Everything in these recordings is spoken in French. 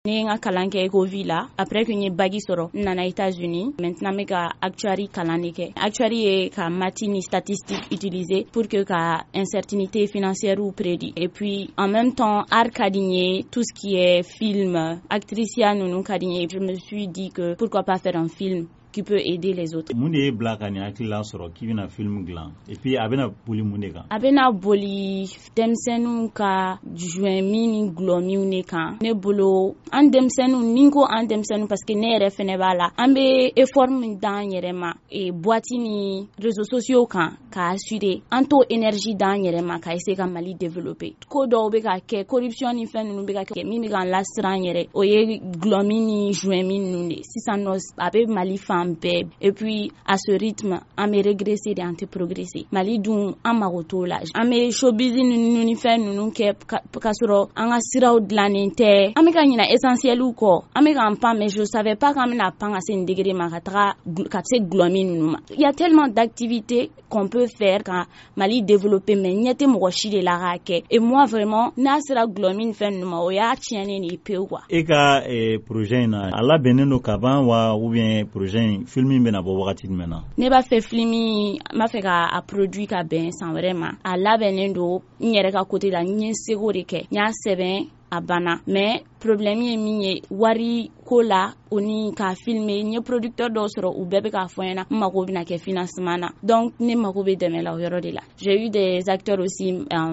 Ne nga kalan kɛ Ecovi la après que n ye bac sɔrɔ n nana États-Unis maintenant me ka actuary kalan de kɛ. Actuary ye ka maths ni statistique utiliser pour que ka incertitude financière ou prédit. Et puis en même temps art ka di n ye, tout ce qui est film, actricia ninnu ka di n ye. Je me suis dit que pourquoi pas faire un film qui peut aider les autres. Mun de ye bila ka nin hakilila sɔrɔ k'i bɛna film dilan et puis a bɛna boli mun de kan? A bɛna boli denmisɛnninw ka joinmin ni gulɔminw de kan. Ne bolo an denmisɛnninw, ni ko an denmisɛnninw parce que ne yɛrɛ fɛnɛ b'a la, an bɛ effort min d'an yɛrɛ ma boîte ni réseaux sociaux kan k'a assurer an t'o énergie d'an yɛrɛ ma ka essayer ka Mali développer. Ko dɔw bɛ ka kɛ, corruption ni fɛn ninnu bɛ ka kɛ, min bɛ k'an lasiran an yɛrɛ o ye gulɔmin ni joinmin ninnu de. Sisan nɔ a bɛ Mali fan bɛɛ et puis à ce rythme an bɛ régresser de an tɛ progresser. Mali dun an mago t'o la. An bɛ showbiz ninnu ni fɛn ninnu kɛ ka sɔrɔ an ka siraw dilannen tɛ. An bɛ ka ɲinɛ essentielw kɔ. An bɛ k'an pan mais je savais pas k'an bɛna pan ka se nin degré ma ka se gulɔmin ninnu ma. Il y a tellement d'activités qu'on peut faire ka Mali développer mais ɲɛ tɛ mɔgɔ si de la k'a kɛ. Et moi vraiment n'a sera gulɔmin fɛn ninnu ma o y'a tiɲɛnen de pewu quoi. E ka projet in na a labɛnnen don ka ban wa ou bien projet in film in bɛna bɔ wagati jumɛn na? Ne b'a fɛ film in n b'a fɛ ka produit ka bɛn san wɛrɛ ma. A labɛnnen don n yɛrɛ ka côté la n ye seko de kɛ. N y'a sɛbɛn a banna mais problème ye min ye wari ko la o ni ka filmer. N ye producteur dɔw sɔrɔ u bɛɛ bɛ k'a fɔ n ɲɛna n mago bɛna kɛ financement na donc ne mago bɛ dɛmɛ la o yɔrɔ de la. J'ai eu des acteurs aussi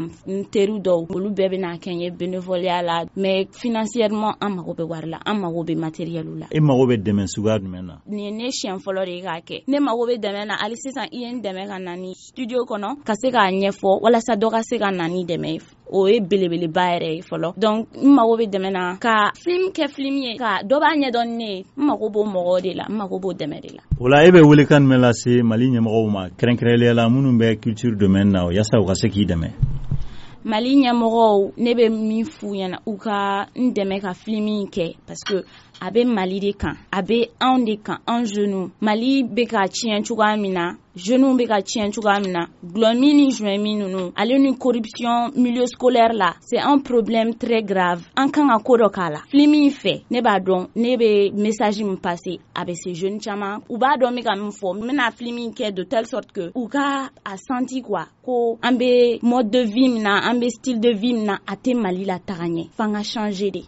n teriw dɔw olu bɛɛ bɛna kɛ n ye bénévolat la mais financièrement an mago bɛ wari la, an mago bɛ matériel la. E mago bɛ dɛmɛ suguya jumɛn na? Nin ye ne siɲɛ fɔlɔ de ye k'a kɛ. Ne mago bɛ dɛmɛ na hali sisan i ye n dɛmɛ ka na ni studio kɔnɔ ka se k'a ɲɛfɔ walasa dɔ ka se ka na ni dɛmɛ ye. O ye belebeleba yɛrɛ ye fɔlɔ. Donc n mago bɛ dɛmɛ na ka film kɛ film ye ka dɔ b'a ɲɛdɔn ne ye. N mago b'o mɔgɔw de la, n mago b'o dɛmɛ de la. O la e bɛ welekan jumɛn lase Mali ɲɛmɔgɔw ma kɛrɛnkɛrɛnnenya la minnu bɛ culture domaine na yaasa u ka se k'i dɛmɛ? Mali ɲɛmɔgɔw ne bɛ min f'u ɲɛna u ka n dɛmɛ ka film kɛ parce que a bɛ Mali de kan, a bɛ anw de kan, anw jeunes. Mali bɛ ka tiɲɛ cogoya min na, jeunes bɛ ka tiɲɛ cogoya min na, gulɔmin ni joinmin ninnu, ale ni corruption milieu scolaire la, c'est un problème très grave. An kan ka ko dɔ k'a la. Film in fɛ, ne b'a dɔn ne bɛ message min passer a bɛ se jeunes caman. U b'a dɔn n bɛ ka min fɔ, n bɛna film in kɛ de telle sorte que u ka a senti quoi ko an bɛ mode de vie min na, an bɛ style de vie min na, a tɛ Mali la taga ɲɛ. F'an ka changer de.